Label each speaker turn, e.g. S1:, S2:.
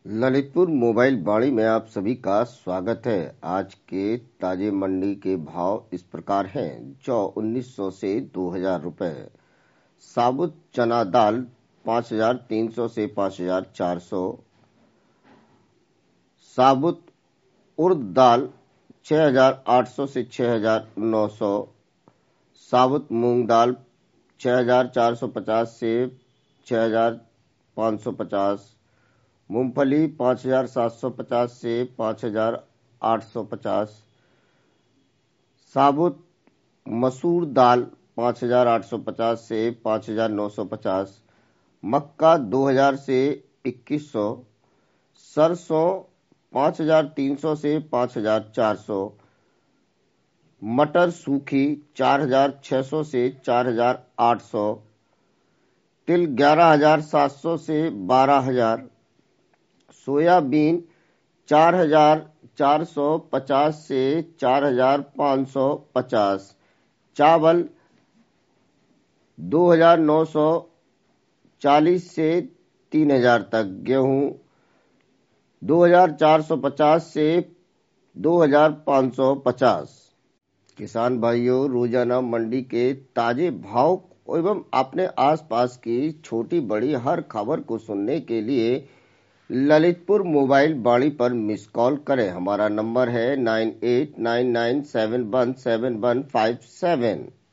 S1: Lalitpur mobile वाणी में आप सभी का स्वागत है। आज के ताजे मंडी के भाव इस प्रकार हैं। जौ 1900 से 2000 रुपए, साबुत चना दाल 5300 से 5400, साबुत उड़द दाल 6800 से 6900, साबुत मूंग दाल 6450 से 6550, मूंगफली 5750 से 5850, साबुत मसूर दाल 5850 से 5950, मक्का 2000 से 2100, सरसों 5300 से 5400, मटर सूखी 4600 से 4800, तिल 11700 से 12000, सोयाबीन 4450 से 4550, चावल 2940 से 3000 तक, गेहूं 2450 से 2550। किसान भाइयों, रोजाना मंडी के ताजे भाव एवं अपने आसपास की छोटी बड़ी हर खबर को सुनने के लिए ललितपुर मोबाइल वाणी पर मिस कॉल करें। हमारा नंबर है 9899717157।